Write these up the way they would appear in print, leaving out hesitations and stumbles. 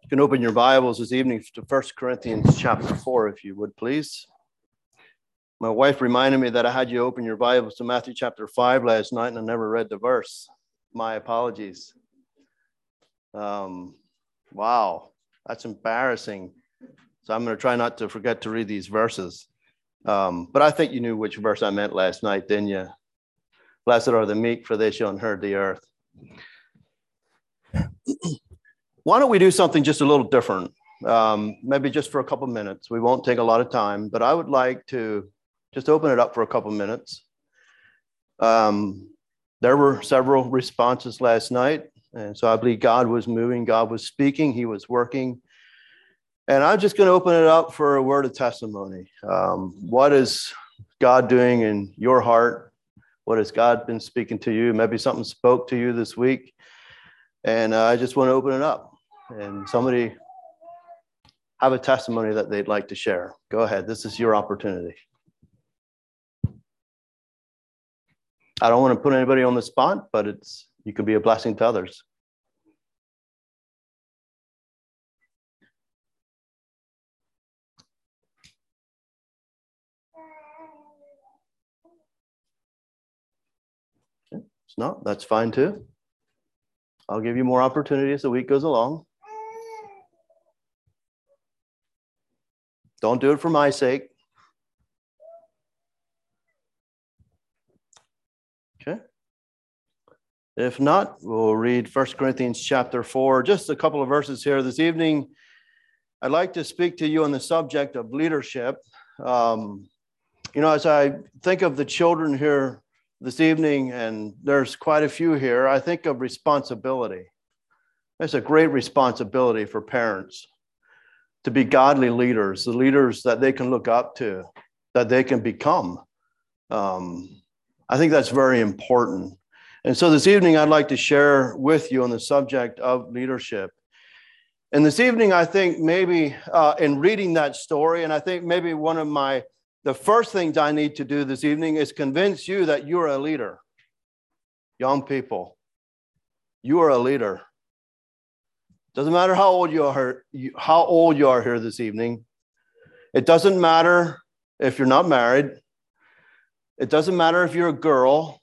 You can open your Bibles this evening to 1 Corinthians chapter 4, if you would, please. My wife reminded me that I had you open your Bibles to Matthew chapter 5 last night, and I never read the verse. My apologies. Wow, that's embarrassing. So I'm going to try not to forget to read these verses. But I think you knew which verse I meant last night, didn't you? Blessed are the meek, for they shall inherit the earth. Why don't we do something just a little different? Maybe just for a couple minutes. We won't take a lot of time, but I would like to just open it up for a couple minutes. There were several responses last night, and so I believe God was moving, God was speaking, He was working. And I'm just going to open it up for a word of testimony. What is God doing in your heart? What has God been speaking to you? Maybe something spoke to you this week. And I just want to open it up. And somebody have a testimony that they'd like to share. Go ahead. This is your opportunity. I don't want to put anybody on the spot, but you can be a blessing to others. Okay. If not, that's fine too. I'll give you more opportunity as the week goes along. Don't do it for my sake. Okay. If not, we'll read 1 Corinthians chapter 4, just a couple of verses here this evening. I'd like to speak to you on the subject of leadership. As I think of the children here this evening, and there's quite a few here, I think of responsibility. It's a great responsibility for parents to be godly leaders, the leaders that they can look up to, that they can become. I think that's very important. And so this evening, I'd like to share with you on the subject of leadership. And this evening, I think maybe in reading that story, and I think maybe the first things I need to do this evening is convince you that you're a leader. Young people, you are a leader. Doesn't matter how old you are here this evening. It doesn't matter if you're not married. It doesn't matter if you're a girl.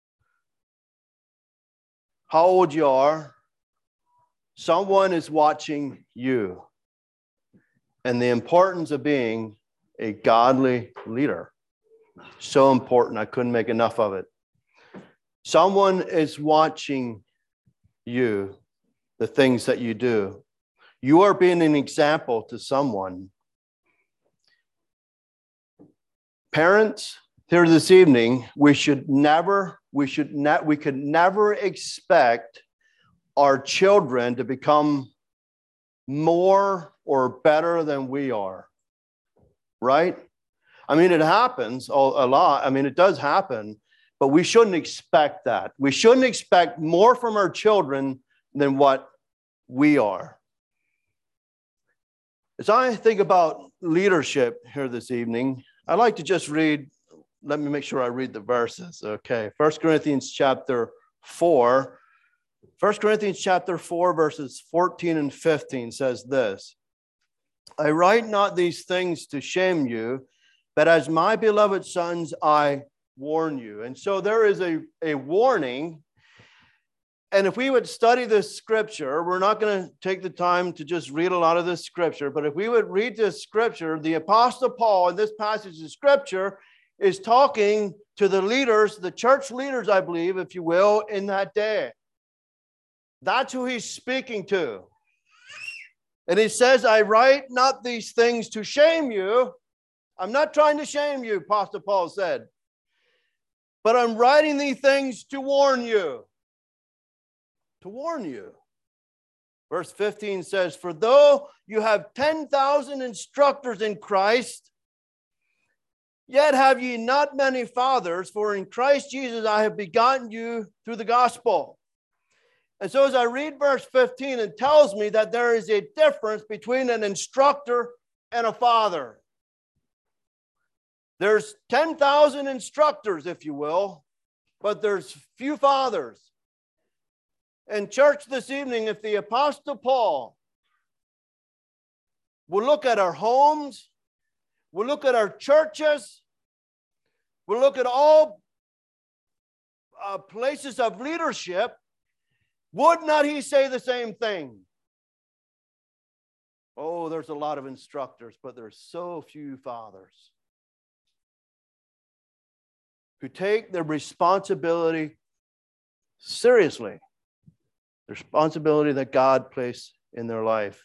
How old you are. Someone is watching you. And the importance of being a godly leader. So important. I couldn't make enough of it. Someone is watching you. The things that you do. You are being an example to someone. Parents, here this evening, we could never expect our children to become more or better than we are. Right? I mean, it happens a lot. I mean, it does happen, but we shouldn't expect that. We shouldn't expect more from our children than what we are. As I think about leadership here this evening, I'd like to just read, let me make sure I read the verses. Okay, 1 Corinthians chapter 4. 1 Corinthians chapter 4, verses 14 and 15 says this. I write not these things to shame you, but as my beloved sons, I warn you. And so there is a warning. And if we would study this scripture, we're not going to take the time to just read a lot of this scripture, but if we would read this scripture, the Apostle Paul in this passage of scripture is talking to the leaders, the church leaders, I believe, if you will, in that day. That's who he's speaking to. And he says, I write not these things to shame you. I'm not trying to shame you, Apostle Paul said, but I'm writing these things to warn you. To warn you. Verse 15 says, for though you have 10,000 instructors in Christ, yet have ye not many fathers, for in Christ Jesus I have begotten you through the gospel. And so as I read verse 15, it tells me that there is a difference between an instructor and a father. There's 10,000 instructors, if you will, but there's few fathers. And church this evening, if the Apostle Paul We'll look at our homes. We'll look at our churches. We'll look at all places of leadership. Would not he say the same thing? Oh, there's a lot of instructors, but there's so few fathers who take their responsibility seriously, the responsibility that God placed in their life.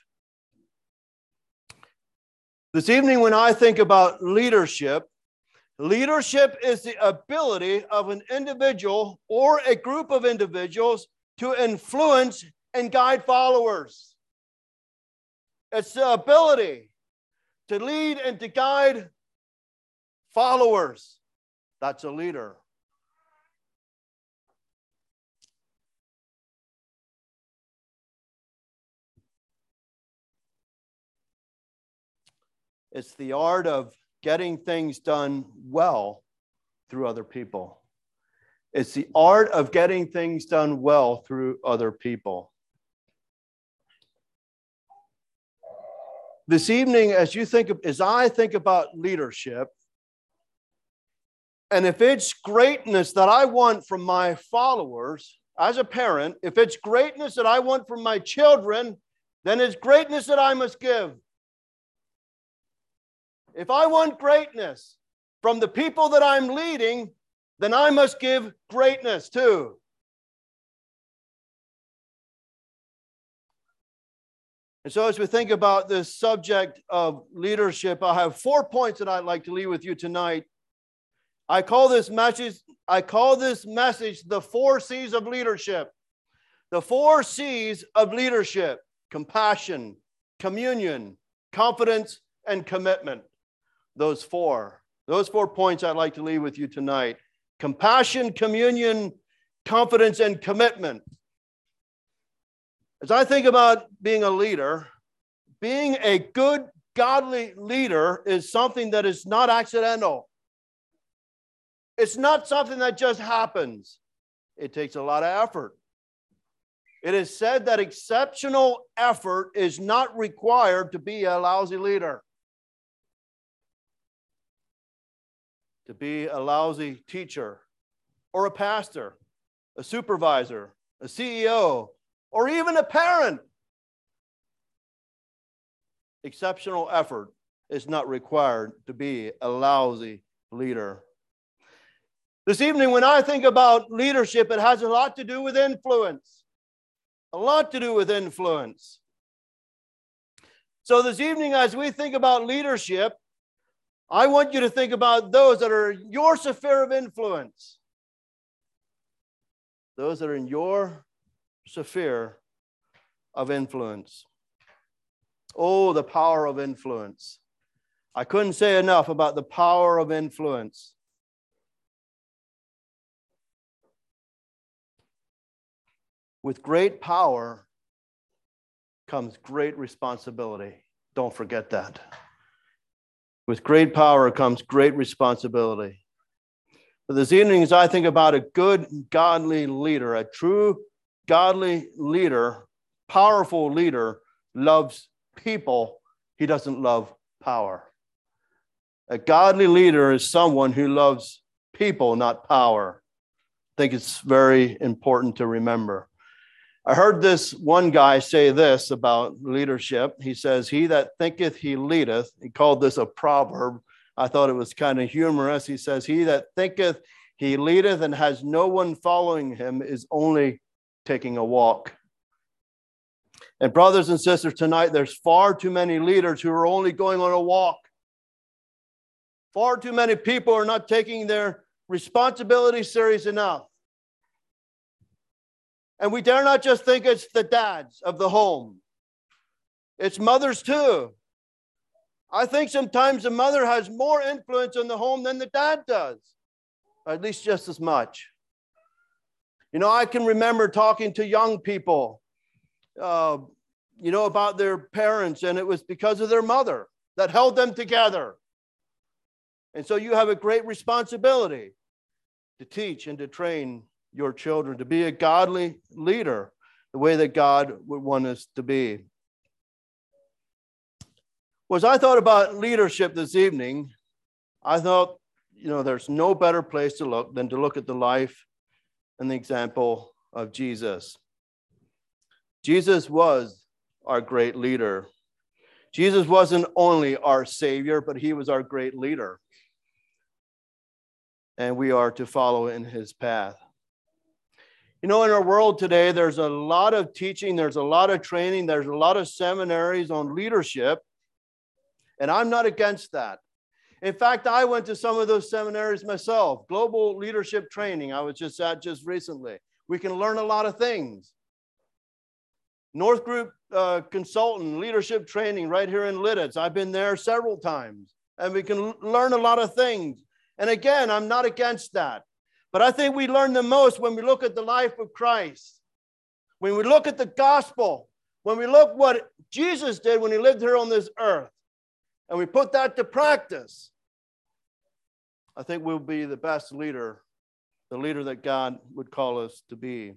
This evening, when I think about leadership, leadership is the ability of an individual or a group of individuals to influence and guide followers. It's the ability to lead and to guide followers. That's a leader. It's the art of getting things done well through other people. It's the art of getting things done well through other people. This evening, as I think about leadership, and if it's greatness that I want from my followers as a parent, if it's greatness that I want from my children, then it's greatness that I must give. If I want greatness from the people that I'm leading, then I must give greatness too. And so as we think about this subject of leadership, I have 4 points that I'd like to leave with you tonight. I call this message the 4 C's of leadership. The 4 C's of leadership: compassion, communion, confidence, and commitment. Those four points I'd like to leave with you tonight. Compassion, communion, confidence, and commitment. As I think about being a leader, being a good, godly leader is something that is not accidental. It's not something that just happens. It takes a lot of effort. It is said that exceptional effort is not required to be a lousy leader. To be a lousy teacher or a pastor, a supervisor, a CEO, or even a parent. Exceptional effort is not required to be a lousy leader. This evening, when I think about leadership, it has a lot to do with influence. A lot to do with influence. So this evening, as we think about leadership, I want you to think about those that are your sphere of influence. Those that are in your sphere of influence. Oh, the power of influence. I couldn't say enough about the power of influence. With great power comes great responsibility. Don't forget that. With great power comes great responsibility. But this evening, as I think about a good, godly leader, a true, godly leader, powerful leader, loves people. He doesn't love power. A godly leader is someone who loves people, not power. I think it's very important to remember. I heard this one guy say this about leadership. He says, "He that thinketh he leadeth," he called this a proverb. I thought it was kind of humorous. He says, "He that thinketh he leadeth and has no one following him is only taking a walk." And brothers and sisters, tonight, there's far too many leaders who are only going on a walk. Far too many people are not taking their responsibility serious enough. And we dare not just think it's the dads of the home. It's mothers too. I think sometimes the mother has more influence in the home than the dad does, or at least just as much. You know, I can remember talking to young people, about their parents, and it was because of their mother that held them together. And so you have a great responsibility to teach and to train your children to be a godly leader the way that God would want us to be. Well, as I thought about leadership this evening, I thought, there's no better place to look than to look at the life and the example of Jesus. Jesus was our great leader. Jesus wasn't only our Savior, but he was our great leader. And we are to follow in his path. In our world today, there's a lot of teaching, there's a lot of training, there's a lot of seminaries on leadership. And I'm not against that. In fact, I went to some of those seminaries myself. Global leadership training, I was just at just recently. We can learn a lot of things. North Group Consultant Leadership Training right here in Lidditz. I've been there several times. And we can learn a lot of things. And again, I'm not against that. But I think we learn the most when we look at the life of Christ. When we look at the gospel. When we look what Jesus did when he lived here on this earth. And we put that to practice. I think we'll be the best leader. The leader that God would call us to be.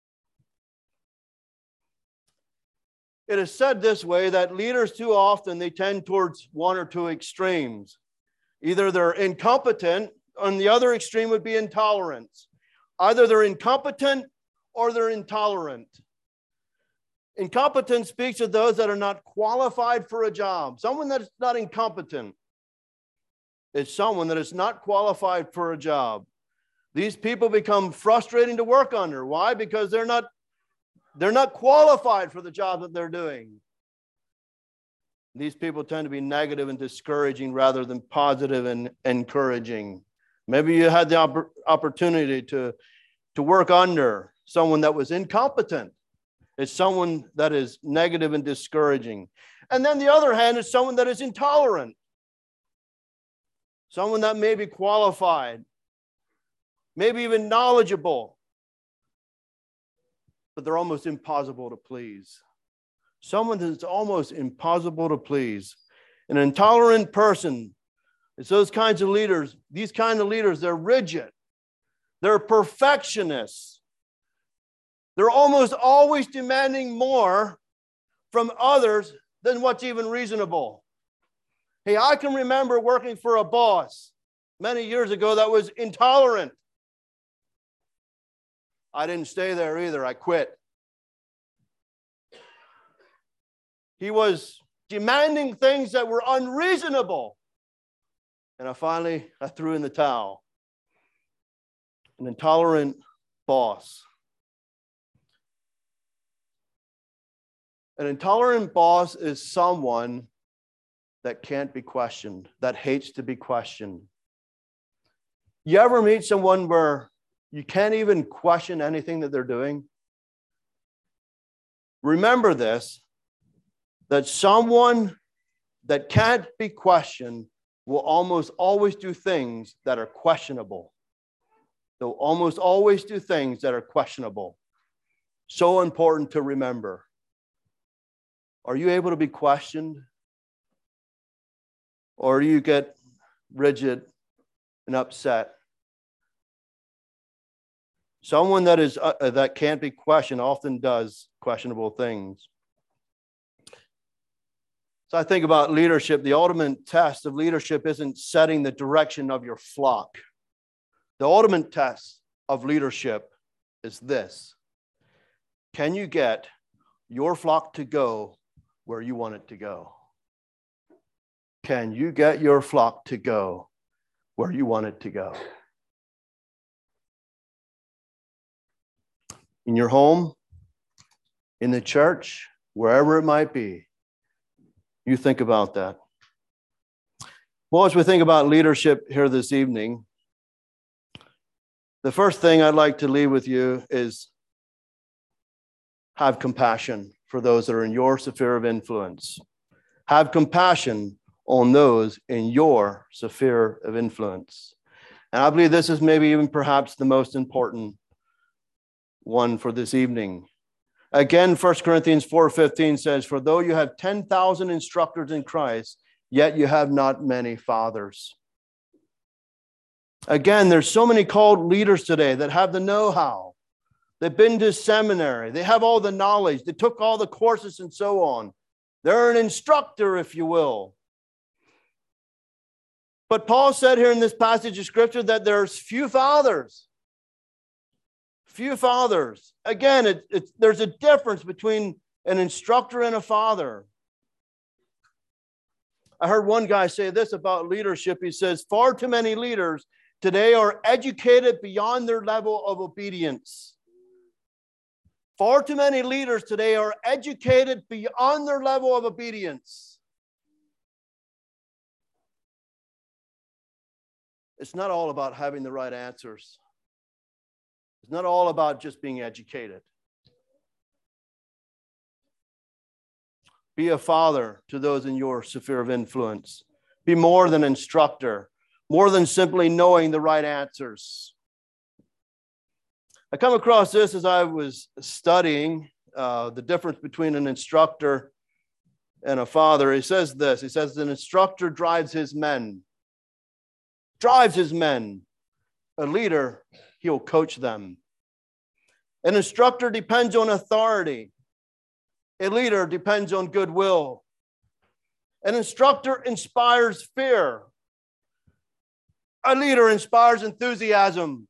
It is said this way that leaders too often, they tend towards one or two extremes. Either they're incompetent, and the other extreme would be intolerance. Either they're incompetent or they're intolerant. Incompetence speaks of those that are not qualified for a job. Someone that's not incompetent is someone that is not qualified for a job. These people become frustrating to work under. Why? Because they're not qualified for the job that they're doing. These people tend to be negative and discouraging rather than positive and encouraging. Maybe you had the opportunity to work under someone that was incompetent. It's someone that is negative and discouraging. And then the other hand is someone that is intolerant. Someone that may be qualified, maybe even knowledgeable, but they're almost impossible to please. Someone that's almost impossible to please. An intolerant person, it's those kinds of leaders. These kind of leaders, they're rigid. They're perfectionists. They're almost always demanding more from others than what's even reasonable. Hey, I can remember working for a boss many years ago that was intolerant. I didn't stay there either. I quit. He was demanding things that were unreasonable. And I threw in the towel. An intolerant boss. An intolerant boss is someone that can't be questioned, that hates to be questioned. You ever meet someone where you can't even question anything that they're doing? Remember this, that someone that can't be questioned will almost always do things that are questionable. They'll almost always do things that are questionable. So important to remember. Are you able to be questioned? Or do you get rigid and upset? Someone that can't be questioned often does questionable things. So I think about leadership. The ultimate test of leadership isn't setting the direction of your flock. The ultimate test of leadership is this. Can you get your flock to go where you want it to go? Can you get your flock to go where you want it to go? In your home, in the church, wherever it might be. You think about that. Well, as we think about leadership here this evening, the first thing I'd like to leave with you is have compassion for those that are in your sphere of influence. Have compassion on those in your sphere of influence. And I believe this is maybe even perhaps the most important one for this evening. Again, 1 Corinthians 4:15 says, "For though you have 10,000 instructors in Christ, yet you have not many fathers." Again, there's so many called leaders today that have the know-how. They've been to seminary. They have all the knowledge. They took all the courses and so on. They're an instructor, if you will. But Paul said here in this passage of scripture that there's few fathers. Few fathers. Again, there's a difference between an instructor and a father. I heard one guy say this about leadership. He says, far too many leaders today are educated beyond their level of obedience. Far too many leaders today are educated beyond their level of obedience. It's not all about having the right answers. It's not all about just being educated. Be a father to those in your sphere of influence. Be more than instructor, more than simply knowing the right answers. I come across this as I was studying the difference between an instructor and a father. He says this. He says an instructor drives his men. Drives his men. A leader, he'll coach them. An instructor depends on authority. A leader depends on goodwill. An instructor inspires fear. A leader inspires enthusiasm.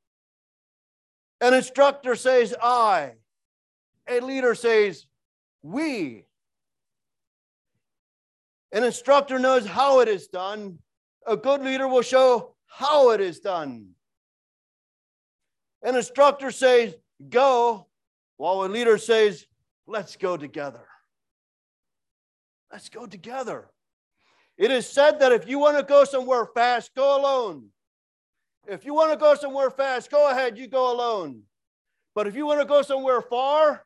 An instructor says, I. A leader says, we. An instructor knows how it is done. A good leader will show how it is done. An instructor says, go, while a leader says, let's go together. Let's go together. It is said that if you want to go somewhere fast, go alone. If you want to go somewhere fast, go ahead, you go alone. But if you want to go somewhere far,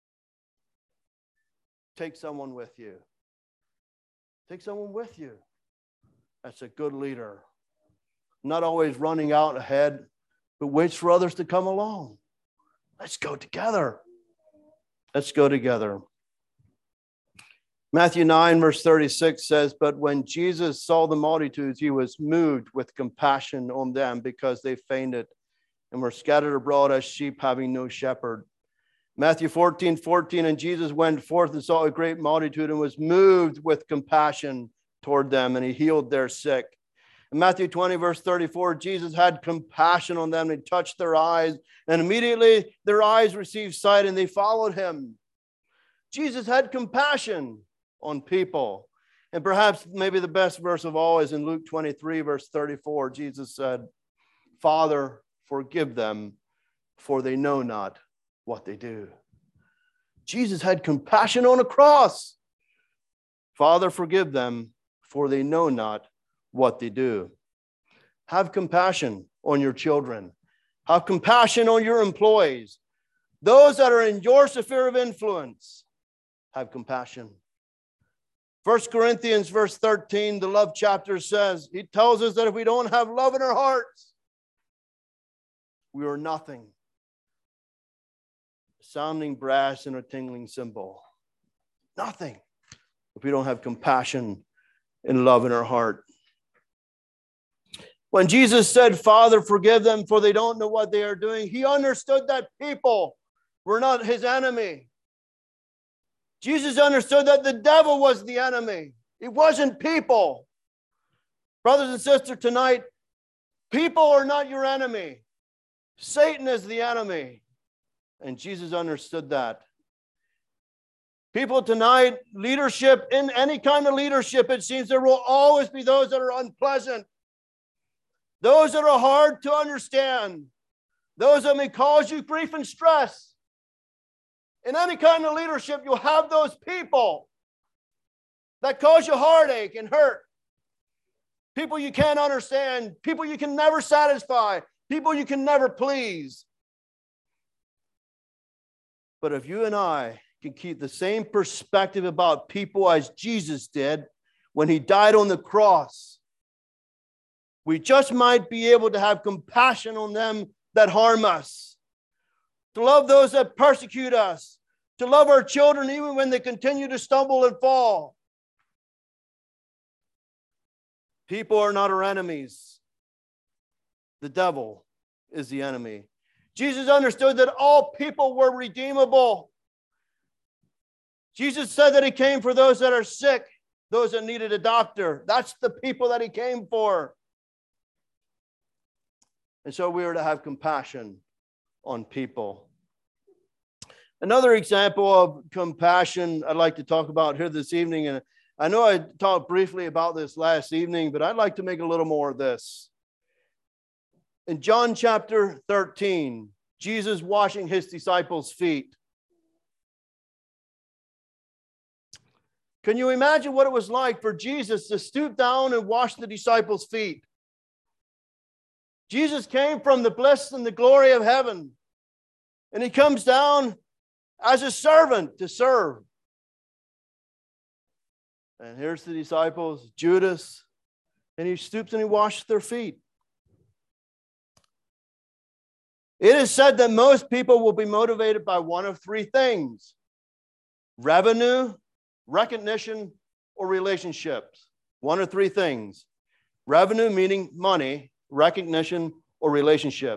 take someone with you. Take someone with you. That's a good leader. Not always running out ahead, but waits for others to come along. Let's go together. Let's go together. Matthew 9, verse 36 says, but when Jesus saw the multitudes, he was moved with compassion on them because they fainted and were scattered abroad as sheep having no shepherd. Matthew 14:14, and Jesus went forth and saw a great multitude and was moved with compassion toward them, and he healed their sick. In Matthew 20, verse 34, Jesus had compassion on them and he touched their eyes, and immediately their eyes received sight and they followed him. Jesus had compassion on people. And perhaps maybe the best verse of all is in Luke 23, verse 34. Jesus said, Father, forgive them, for they know not what they do. Jesus had compassion on a cross. Father, forgive them, for they know not what they do. Have compassion on your children. Have compassion on your employees. Those that are in your sphere of influence, have compassion. 1 Corinthians verse 13, the love chapter says, he tells us that if we don't have love in our hearts, we are nothing. A sounding brass and a tingling cymbal. Nothing if we don't have compassion and love in our heart. When Jesus said, Father, forgive them, for they don't know what they are doing, he understood that people were not his enemy. Jesus understood that the devil was the enemy. It wasn't people. Brothers and sisters, tonight, people are not your enemy. Satan is the enemy. And Jesus understood that. People tonight, leadership, in any kind of leadership, it seems there will always be those that are unpleasant. Those that are hard to understand. Those that may cause you grief and stress. In any kind of leadership, you'll have those people that cause you heartache and hurt. People you can't understand. People you can never satisfy. People you can never please. But if you and I can keep the same perspective about people as Jesus did when he died on the cross, we just might be able to have compassion on them that harm us. To love those that persecute us, to love our children even when they continue to stumble and fall. People are not our enemies. The devil is the enemy. Jesus understood that all people were redeemable. Jesus said that he came for those that are sick, those that needed a doctor. That's the people that he came for. And so we are to have compassion on people. Another example of compassion I'd like to talk about here this evening, and I know I talked briefly about this last evening, but I'd like to make a little more of this. In John chapter 13, Jesus washing his disciples' feet. Can you imagine what it was like for Jesus to stoop down and wash the disciples' feet? Jesus came from the bliss and the glory of heaven, and he comes down as a servant to serve. And here's the disciples, Judas, and he stoops and he washes their feet. It is said that most people will be motivated by one of three things: revenue, recognition, or relationships. One or three things. Revenue meaning money, recognition, or relationship.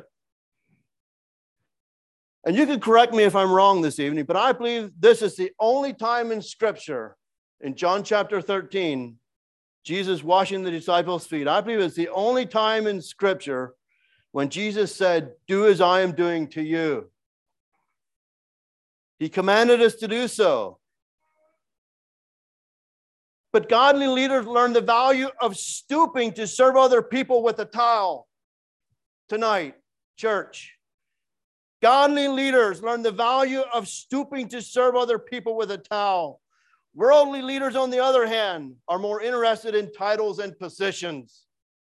And you can correct me if I'm wrong this evening, but I believe this is the only time in Scripture, in John chapter 13, Jesus washing the disciples' feet. I believe it's the only time in Scripture when Jesus said, "Do as I am doing to you." He commanded us to do so. But godly leaders learn the value of stooping to serve other people with a towel. Tonight, church. Godly leaders learn the value of stooping to serve other people with a towel. Worldly leaders, on the other hand, are more interested in titles and positions.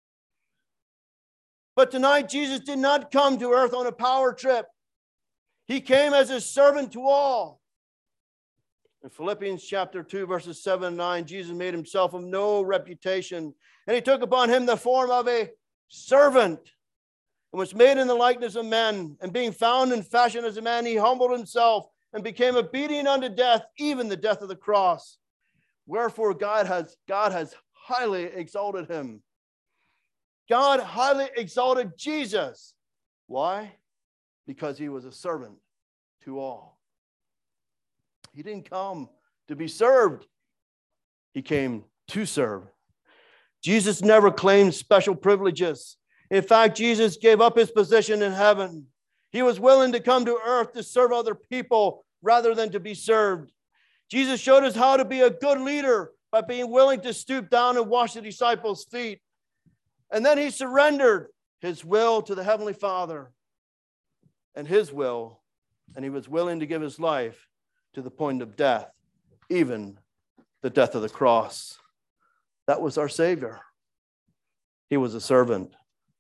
But tonight, Jesus did not come to earth on a power trip. He came as a servant to all. In Philippians chapter 2, verses 7 and 9, Jesus made himself of no reputation, and he took upon him the form of a servant, and was made in the likeness of men. And being found in fashion as a man, he humbled himself and became obedient unto death, even the death of the cross. Wherefore God has highly exalted him. God highly exalted Jesus. Why? Because he was a servant to all. He didn't come to be served. He came to serve. Jesus never claimed special privileges. In fact, Jesus gave up his position in heaven. He was willing to come to earth to serve other people rather than to be served. Jesus showed us how to be a good leader by being willing to stoop down and wash the disciples' feet. And then he surrendered his will to the Heavenly Father and his will, and he was willing to give his life to the point of death, even the death of the cross. That was our Savior. He was a servant.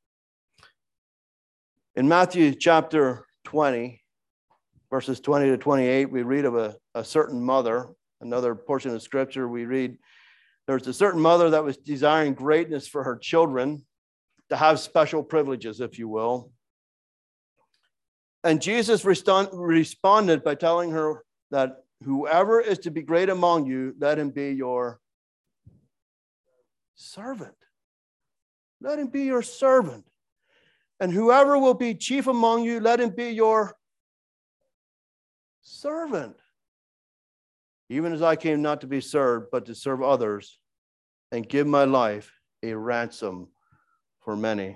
In Matthew chapter 20, verses 20 to 28, we read of a certain mother. Another portion of Scripture, we read, there's a certain mother that was desiring greatness for her children, to have special privileges, if you will. And Jesus responded by telling her that whoever is to be great among you, let him be your servant. Let him be your servant. And whoever will be chief among you, let him be your servant. Even as I came not to be served, but to serve others and give my life a ransom for many.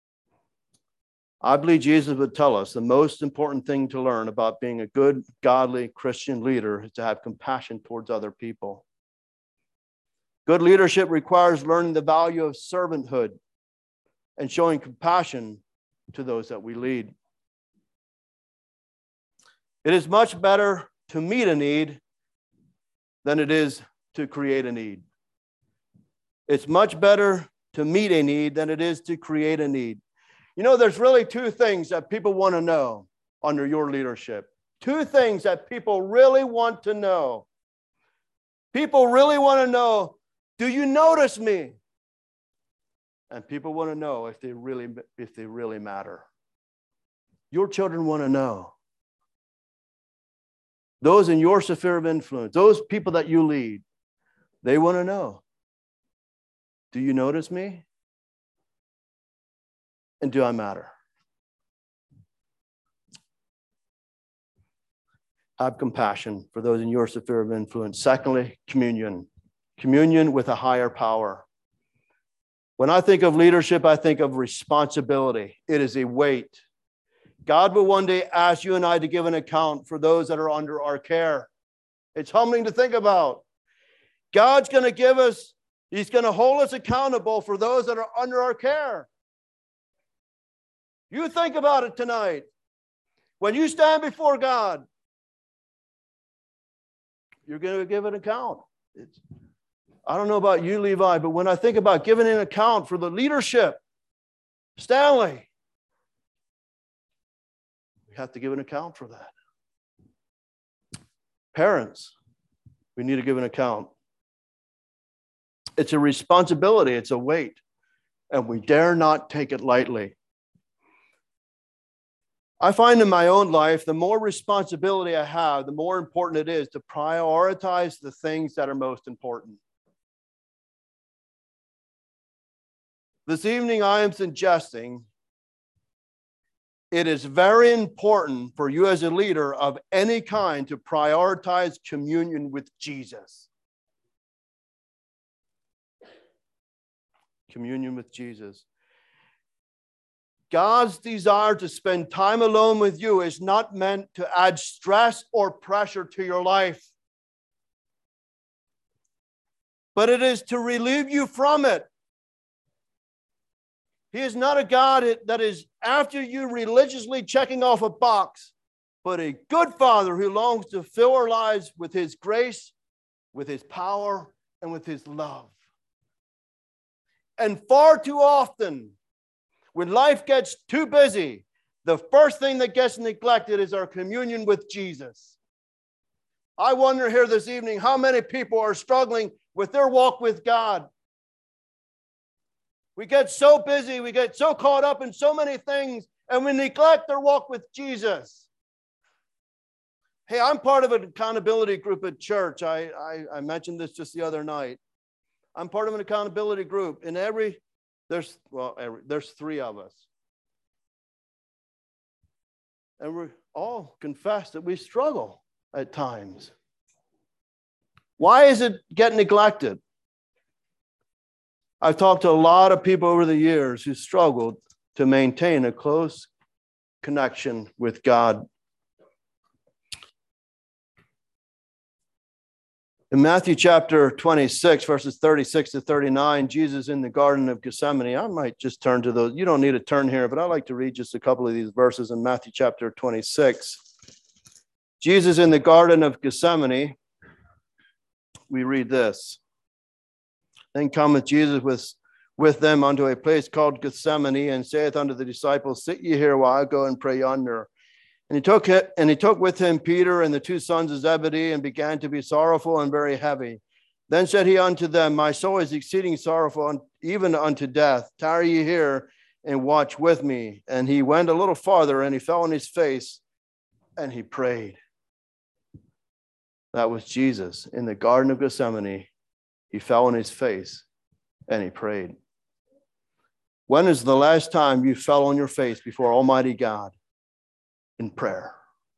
I believe Jesus would tell us the most important thing to learn about being a good, godly Christian leader is to have compassion towards other people. Good leadership requires learning the value of servanthood and showing compassion to those that we lead. It is much better to meet a need than it is to create a need. It's much better to meet a need than it is to create a need. You know, there's really two things that people want to know under your leadership. Two things that people really want to know. People really want to know, do you notice me? And people want to know if they really matter. Your children want to know. Those in your sphere of influence, those people that you lead, they want to know. Do you notice me? And do I matter? Have compassion for those in your sphere of influence. Secondly, communion. Communion with a higher power. When I think of leadership, I think of responsibility. It is a weight. God will one day ask you and I to give an account for those that are under our care. It's humbling to think about. God's going to give us, He's going to hold us accountable for those that are under our care. You think about it tonight. When you stand before God, you're going to give an account. I don't know about you, Levi, but when I think about giving an account for the leadership, Stanley, we have to give an account for that. Parents, we need to give an account. It's a responsibility. It's a weight. And we dare not take it lightly. I find in my own life, the more responsibility I have, the more important it is to prioritize the things that are most important. This evening, I am suggesting it is very important for you as a leader of any kind to prioritize communion with Jesus. Communion with Jesus. God's desire to spend time alone with you is not meant to add stress or pressure to your life, but it is to relieve you from it. He is not a God that is after you religiously checking off a box, but a good Father who longs to fill our lives with His grace, with His power, and with His love. And far too often, when life gets too busy, the first thing that gets neglected is our communion with Jesus. I wonder here this evening how many people are struggling with their walk with God. We get so busy, we get so caught up in so many things, and we neglect our walk with Jesus. Hey, I'm part of an accountability group at church. I mentioned this just the other night. I'm part of an accountability group. In there's three of us. And we all confess that we struggle at times. Why is it getting neglected? I've talked to a lot of people over the years who struggled to maintain a close connection with God. In Matthew chapter 26, verses 36 to 39, Jesus in the Garden of Gethsemane. I might just turn to those. You don't need to turn here, but I'd like to read just a couple of these verses in Matthew chapter 26. Jesus in the Garden of Gethsemane, we read this. Then cometh Jesus with them unto a place called Gethsemane, and saith unto the disciples, Sit ye here while I go and pray yonder. And he took with him Peter and the two sons of Zebedee, and began to be sorrowful and very heavy. Then said he unto them, My soul is exceeding sorrowful, even unto death. Tarry ye here, and watch with me. And he went a little farther, and he fell on his face, and he prayed. That was Jesus in the Garden of Gethsemane. He fell on his face, and he prayed. When is the last time you fell on your face before Almighty God in prayer?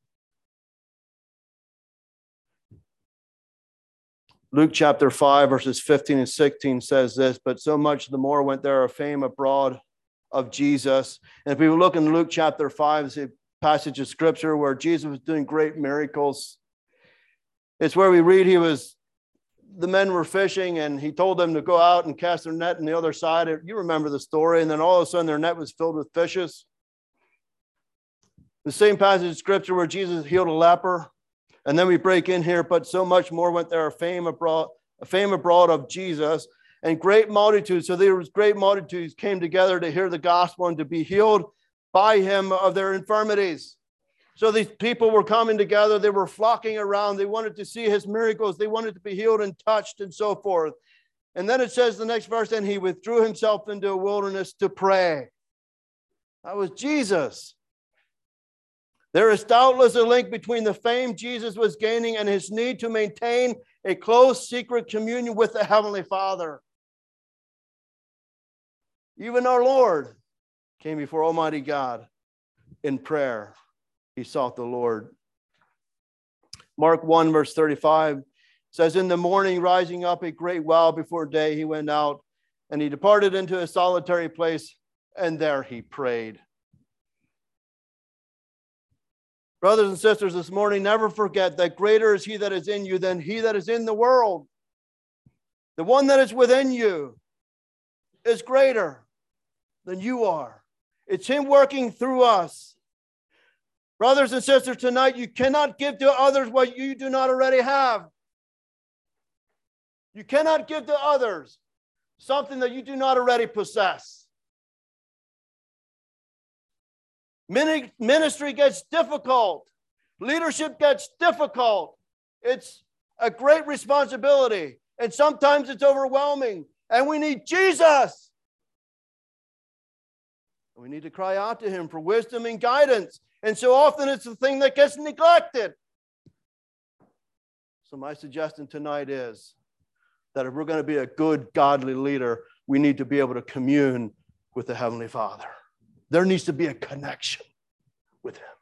Luke chapter 5, verses 15 and 16 says this, but so much the more went there a fame abroad of Jesus. And if we look in Luke chapter 5, it's a passage of scripture where Jesus was doing great miracles. It's where we read the men were fishing, and he told them to go out and cast their net on the other side. You remember the story. And then all of a sudden their net was filled with fishes. The same passage of scripture where Jesus healed a leper. And then we break in here, but so much more went there a fame abroad of Jesus, and great multitudes. So there was great multitudes came together to hear the gospel and to be healed by him of their infirmities. So these people were coming together. They were flocking around. They wanted to see his miracles. They wanted to be healed and touched and so forth. And then it says the next verse, and he withdrew himself into a wilderness to pray. That was Jesus. There is doubtless a link between the fame Jesus was gaining and his need to maintain a close secret communion with the Heavenly Father. Even our Lord came before Almighty God in prayer. He sought the Lord. Mark 1, verse 35 says, in the morning, rising up a great while before day, he went out and he departed into a solitary place, and there he prayed. Brothers and sisters, this morning, never forget that greater is he that is in you than he that is in the world. The one that is within you is greater than you are. It's him working through us. Brothers and sisters, tonight you cannot give to others what you do not already have. You cannot give to others something that you do not already possess. Ministry gets difficult. Leadership gets difficult. It's a great responsibility. And sometimes it's overwhelming. And we need Jesus. We need to cry out to him for wisdom and guidance. And so often it's the thing that gets neglected. So my suggestion tonight is that if we're going to be a good, godly leader, we need to be able to commune with the Heavenly Father. There needs to be a connection with him.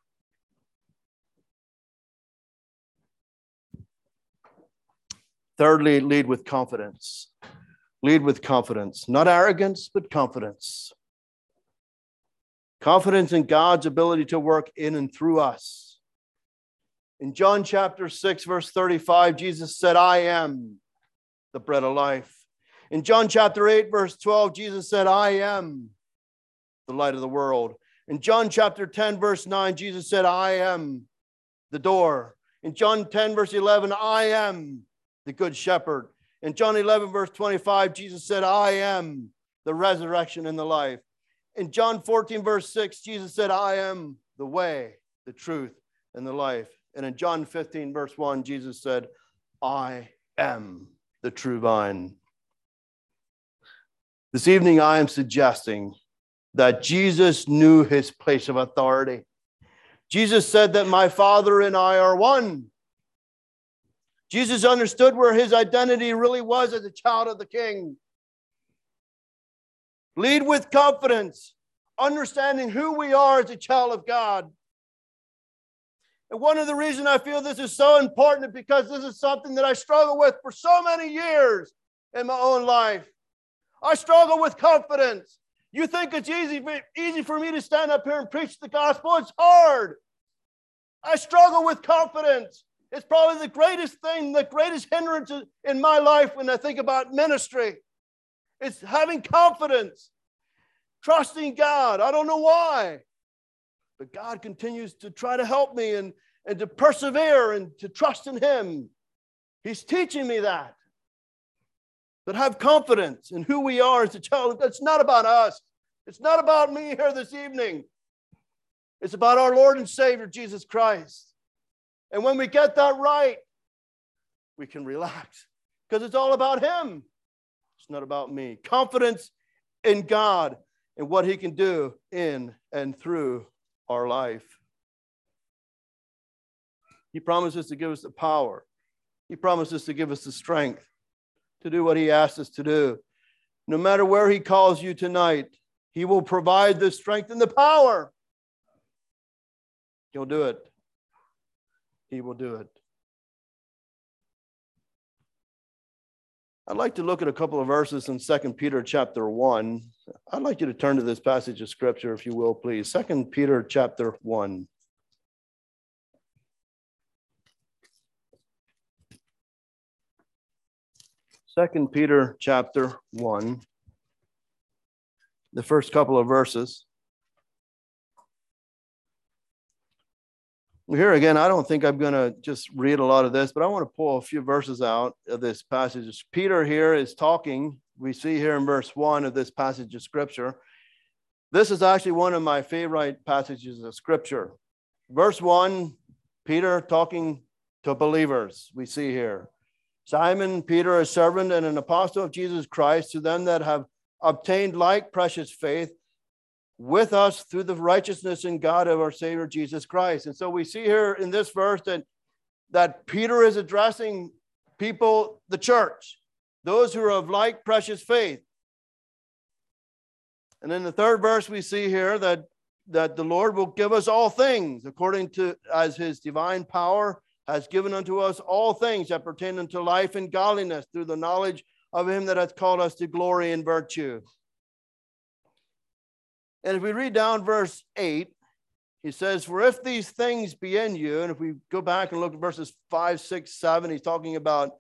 Thirdly, lead with confidence. Lead with confidence. Not arrogance, but confidence. Confidence in God's ability to work in and through us. In John chapter 6, verse 35, Jesus said, I am the bread of life. In John chapter 8, verse 12, Jesus said, I am the light of the world. In John chapter 10, verse 9, Jesus said, I am the door. In John 10, verse 11, I am the good shepherd. In John 11, verse 25, Jesus said, I am the resurrection and the life. In John 14, verse 6, Jesus said, I am the way, the truth, and the life. And in John 15, verse 1, Jesus said, I am the true vine. This evening, I am suggesting that Jesus knew his place of authority. Jesus said that my Father and I are one. Jesus understood where his identity really was as a child of the King. Lead with confidence, understanding who we are as a child of God. And one of the reasons I feel this is so important is because this is something that I struggle with for so many years in my own life. I struggle with confidence. You think it's easy for me to stand up here and preach the gospel? It's hard. I struggle with confidence. It's probably the greatest thing, the greatest hindrance in my life when I think about ministry. It's having confidence, trusting God. I don't know why, but God continues to try to help me and to persevere and to trust in him. He's teaching me that. But have confidence in who we are as a child. It's not about us. It's not about me here this evening. It's about our Lord and Savior, Jesus Christ. And when we get that right, we can relax because it's all about him. It's not about me. Confidence in God and what he can do in and through our life. He promises to give us the power. He promises to give us the strength to do what he asks us to do. No matter where he calls you tonight, he will provide the strength and the power. He'll do it. He will do it. I'd like to look at a couple of verses in 2 Peter chapter 1. I'd like you to turn to this passage of scripture, if you will, please. 2 Peter chapter 1. Second Peter chapter 1, the first couple of verses. Here again, I don't think I'm going to just read a lot of this, but I want to pull a few verses out of this passage. Peter here is talking. We see here in verse 1 of this passage of scripture. This is actually one of my favorite passages of scripture. Verse 1, Peter talking to believers, we see here. Simon Peter, a servant and an apostle of Jesus Christ, to them that have obtained like precious faith with us through the righteousness in God of our Savior Jesus Christ. And so we see here in this verse that Peter is addressing people, the church, those who are of like precious faith. And in the third verse, we see here that the Lord will give us all things according to as his divine power has given unto us all things that pertain unto life and godliness through the knowledge of him that hath called us to glory and virtue. And if we read down verse 8, he says, for if these things be in you, and if we go back and look at verses 5, 6, 7, he's talking about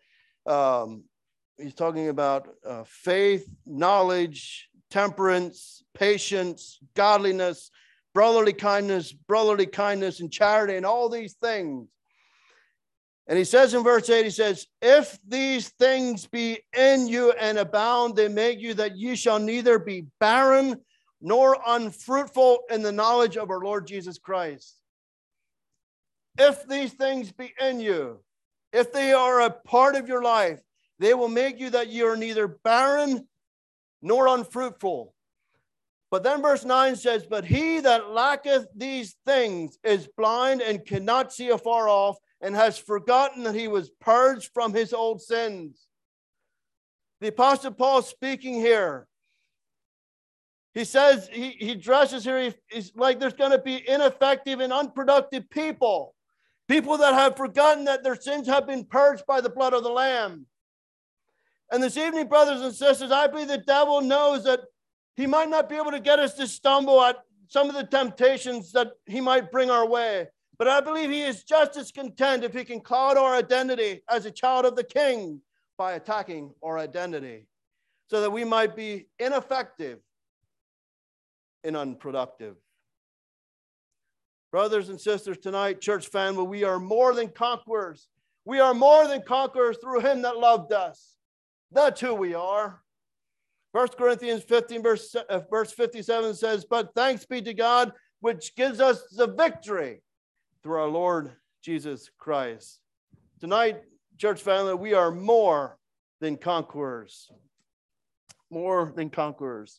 faith, knowledge, temperance, patience, godliness, brotherly kindness, and charity, and all these things. And he says in verse 8, he says, if these things be in you and abound, they make you that ye shall neither be barren nor unfruitful in the knowledge of our Lord Jesus Christ. If these things be in you, if they are a part of your life, they will make you that you are neither barren nor unfruitful. But then verse 9 says, but he that lacketh these things is blind and cannot see afar off, and has forgotten that he was purged from his old sins. The Apostle Paul speaking here. He says, he addresses here, he's like there's going to be ineffective and unproductive people. People that have forgotten that their sins have been purged by the blood of the Lamb. And this evening, brothers and sisters, I believe the devil knows that he might not be able to get us to stumble at some of the temptations that he might bring our way. But I believe he is just as content if he can cloud our identity as a child of the King by attacking our identity, so that we might be ineffective and unproductive. Brothers and sisters, tonight, church family, we are more than conquerors. We are more than conquerors through him that loved us. That's who we are. 1 Corinthians 15, verse 57 says, but thanks be to God, which gives us the victory through our Lord Jesus Christ. Tonight, church family, we are more than conquerors. More than conquerors.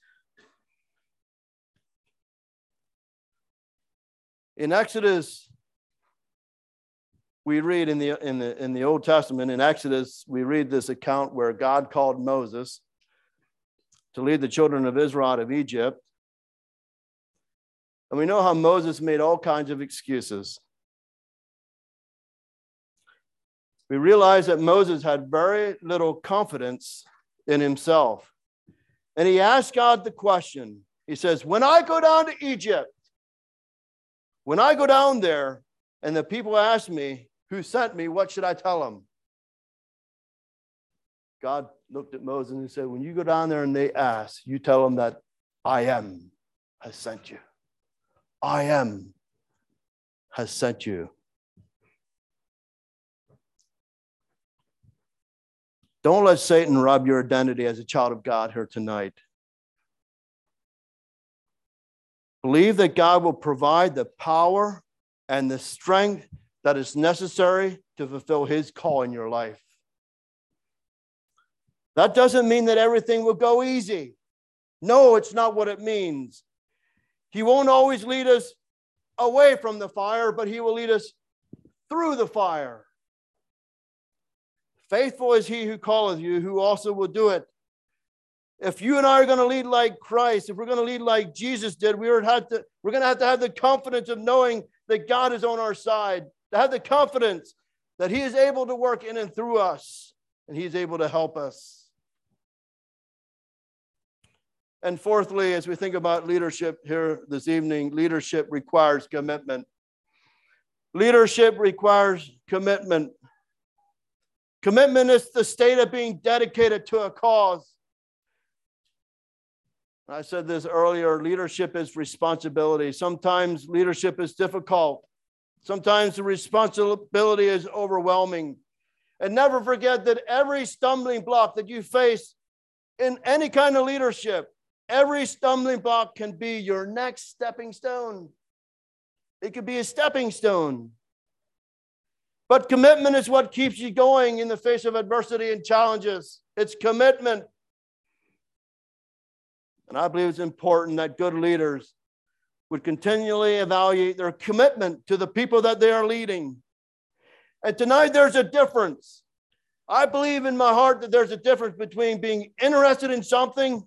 In Exodus, we read in the Old Testament, in Exodus, we read this account where God called Moses to lead the children of Israel out of Egypt. And we know how Moses made all kinds of excuses. We realize that Moses had very little confidence in himself. And he asked God the question. He says, when I go down to Egypt, when I go down there and the people ask me who sent me, what should I tell them? God looked at Moses and he said, when you go down there and they ask, you tell them that I am has sent you. I am has sent you. Don't let Satan rob your identity as a child of God here tonight. Believe that God will provide the power and the strength that is necessary to fulfill his call in your life. That doesn't mean that everything will go easy. No, it's not what it means. He won't always lead us away from the fire, but he will lead us through the fire. Faithful is he who calleth you, who also will do it. If you and I are going to lead like Christ, if we're going to lead like Jesus did, we're going to have the confidence of knowing that God is on our side, to have the confidence that he is able to work in and through us, and he's able to help us. And fourthly, as we think about leadership here this evening, leadership requires commitment. Leadership requires commitment. Commitment is the state of being dedicated to a cause. I said this earlier, leadership is responsibility. Sometimes leadership is difficult. Sometimes the responsibility is overwhelming. And never forget that every stumbling block that you face in any kind of leadership, every stumbling block can be your next stepping stone. It could be a stepping stone. But commitment is what keeps you going in the face of adversity and challenges. It's commitment. And I believe it's important that good leaders would continually evaluate their commitment to the people that they are leading. And tonight there's a difference. I believe in my heart that there's a difference between being interested in something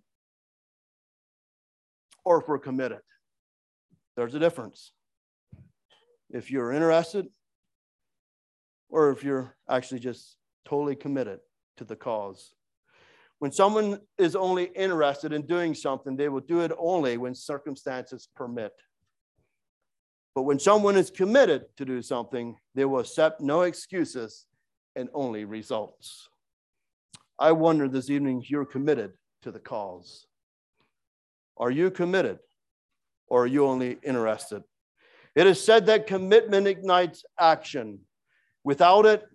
or if we're committed. There's a difference. If you're interested or if you're actually just totally committed to the cause. When someone is only interested in doing something, they will do it only when circumstances permit. But when someone is committed to do something, they will accept no excuses and only results. I wonder this evening if you're committed to the cause. Are you committed, or are you only interested? It is said that commitment ignites action. Without it,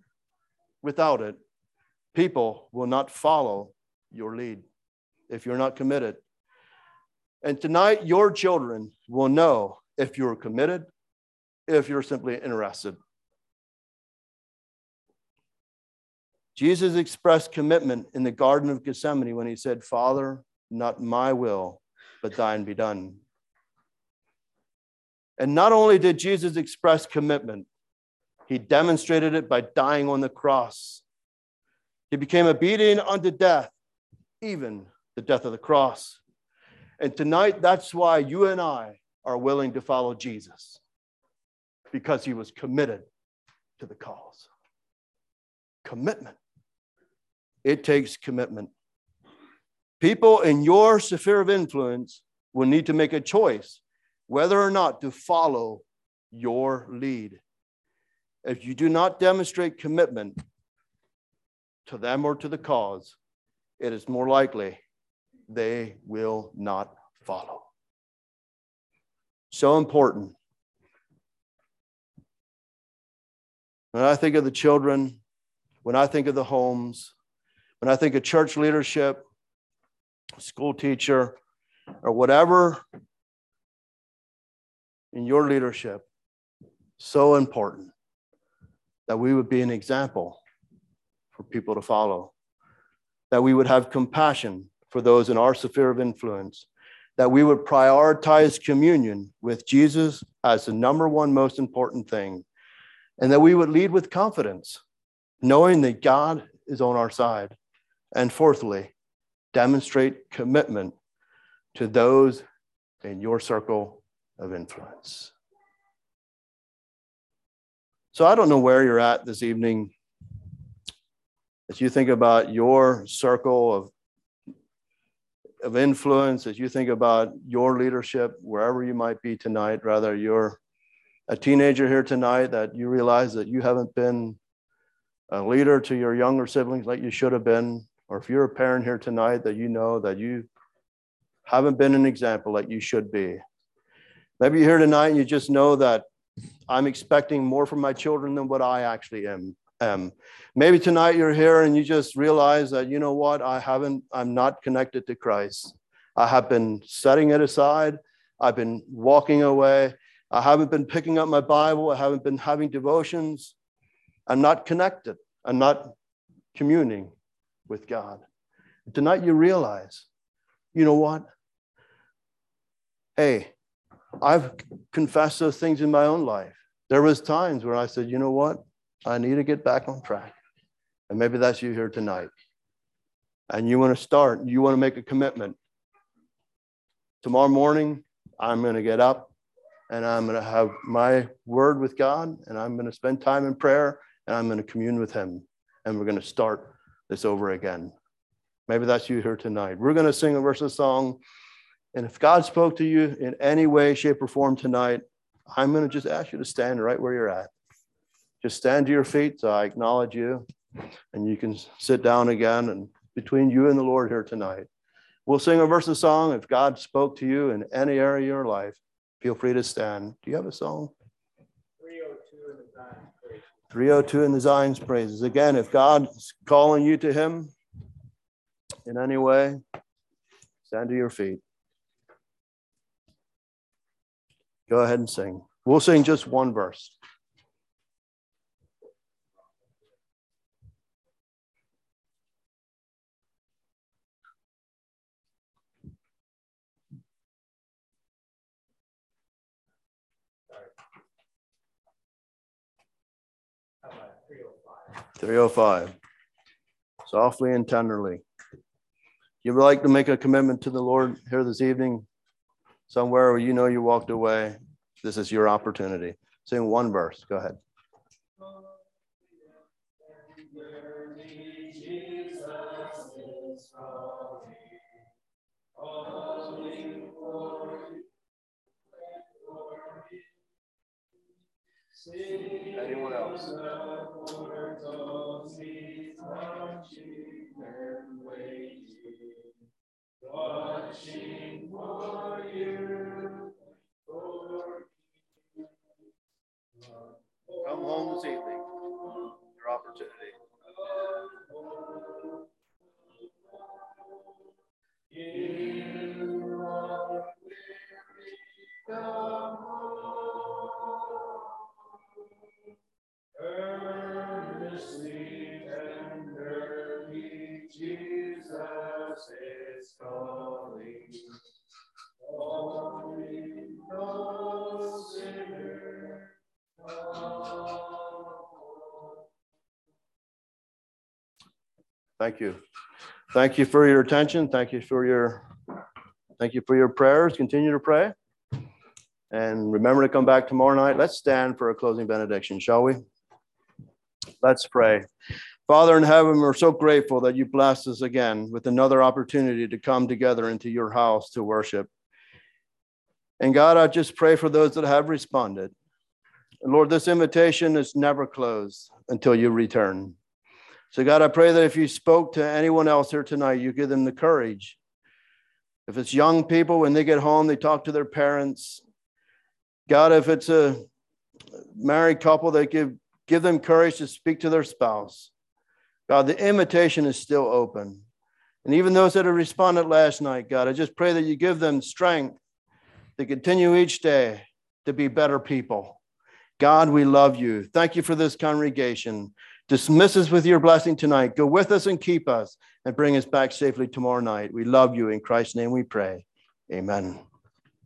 people will not follow your lead if you're not committed. And tonight, your children will know if you're committed, if you're simply interested. Jesus expressed commitment in the Garden of Gethsemane when he said, "Father, not my will, but thine be done." And not only did Jesus express commitment, he demonstrated it by dying on the cross. He became obedient unto death, even the death of the cross. And tonight, that's why you and I are willing to follow Jesus, because he was committed to the cause. Commitment. It takes commitment. People in your sphere of influence will need to make a choice whether or not to follow your lead. If you do not demonstrate commitment to them or to the cause, it is more likely they will not follow. So important. When I think of the children, when I think of the homes, when I think of church leadership, school teacher, or whatever in your leadership, so important that we would be an example for people to follow, that we would have compassion for those in our sphere of influence, that we would prioritize communion with Jesus as the number one most important thing, and that we would lead with confidence, knowing that God is on our side. And fourthly, demonstrate commitment to those in your circle of influence. So I don't know where you're at this evening as you think about your circle of influence, as you think about your leadership, wherever you might be tonight, rather you're a teenager here tonight that you realize that you haven't been a leader to your younger siblings like you should have been, or if you're a parent here tonight that you know that you haven't been an example like you should be. Maybe you're here tonight and you just know that I'm expecting more from my children than what I actually am. Maybe tonight you're here and you just realize that, you know what, I'm not connected to Christ. I have been setting it aside. I've been walking away. I haven't been picking up my Bible. I haven't been having devotions. I'm not connected. I'm not communing with God. Tonight you realize, you know what? Hey, I've confessed those things in my own life. There was times where I said, you know what? I need to get back on track. And maybe that's you here tonight. And you want to start, you want to make a commitment. Tomorrow morning, I'm going to get up and I'm going to have my word with God, and I'm going to spend time in prayer, and I'm going to commune with him. And we're going to start this over again. Maybe that's you here tonight. We're going to sing a verse of song. And if God spoke to you in any way, shape, or form tonight, I'm going to just ask you to stand right where you're at. Just stand to your feet so I acknowledge you. And you can sit down again, and between you and the Lord here tonight. We'll sing a verse of song. If God spoke to you in any area of your life, feel free to stand. Do you have a song? 302 in the Zion's Praises. 302 in the Zion's Praises. Again, if God's calling you to him in any way, stand to your feet. Go ahead and sing. We'll sing just one verse. How about 305? 305. Softly and tenderly. You would like to make a commitment to the Lord here this evening, somewhere where you know you walked away, this is your opportunity. Sing one verse. Go ahead. Anyone else? Watching for you. Come home this evening. Your opportunity. You are weary, come home. Earnestly, tenderly, Jesus is calling. Calling no sinner. Thank you. Thank you for your attention. Thank you for your prayers. Continue to pray. And remember to come back tomorrow night. Let's stand for a closing benediction, shall we? Let's pray. Father in heaven, we're so grateful that you blessed us again with another opportunity to come together into your house to worship. And God, I just pray for those that have responded. Lord, this invitation is never closed until you return. So God, I pray that if you spoke to anyone else here tonight, you give them the courage. If it's young people, when they get home, they talk to their parents. God, if it's a married couple, they give them courage to speak to their spouse. God, the invitation is still open. And even those that have responded last night, God, I just pray that you give them strength to continue each day to be better people. God, we love you. Thank you for this congregation. Dismiss us with your blessing tonight. Go with us and keep us and bring us back safely tomorrow night. We love you. In Christ's name we pray. Amen.